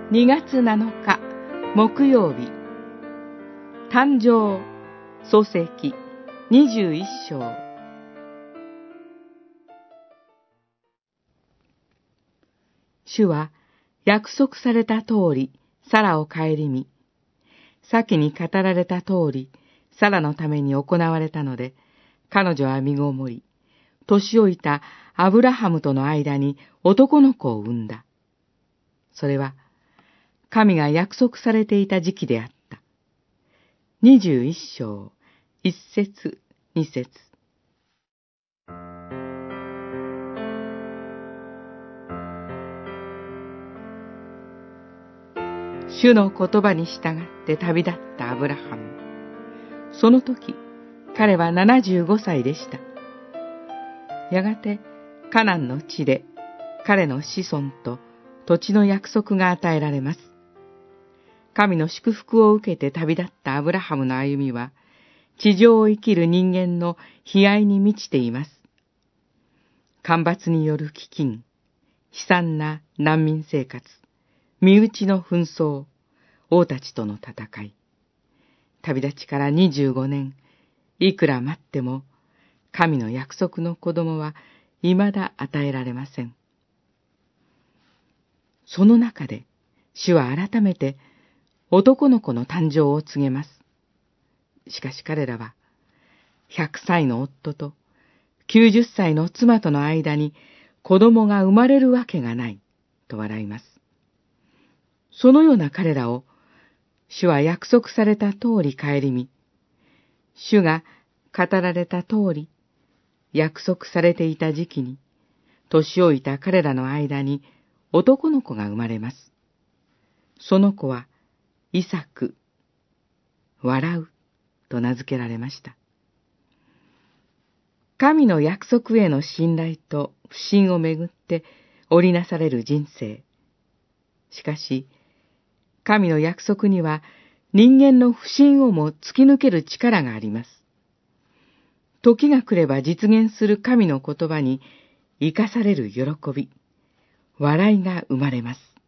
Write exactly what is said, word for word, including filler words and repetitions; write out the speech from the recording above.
にがつなのか木曜日、誕生創世記にじゅういっしょう。主は約束された通りサラを顧み、先に語られた通りサラのために行われたので、彼女は身ごもり、年老いたアブラハムとの間に男の子を産んだ。それは神が約束されていた時期であった。にじゅういっしょう、いっせつ、にせつ。主の言葉に従って旅立ったアブラハム。その時、彼はななじゅうごさいでした。やがて、カナンの地で、彼の子孫と土地の約束が与えられます。神の祝福を受けて旅立ったアブラハムの歩みは、地上を生きる人間の悲哀に満ちています。干ばつによる飢饉、悲惨な難民生活、身内の紛争、王たちとの戦い。旅立ちからにじゅうごねん、いくら待っても、神の約束の子供は未だ与えられません。その中で、主は改めて男の子の誕生を告げます。しかし彼らは、ひゃくさいの夫ときゅうじゅっさいの妻との間に子供が生まれるわけがない、と笑います。そのような彼らを、主は約束された通り顧み、主が語られた通り、約束されていた時期に、年老いた彼らの間に男の子が生まれます。その子は、イサク、笑う、と名付けられました。神の約束への信頼と不信をめぐって織りなされる人生。しかし、神の約束には人間の不信をも突き抜ける力があります。時が来れば実現する神の言葉に生かされる喜び、笑いが生まれます。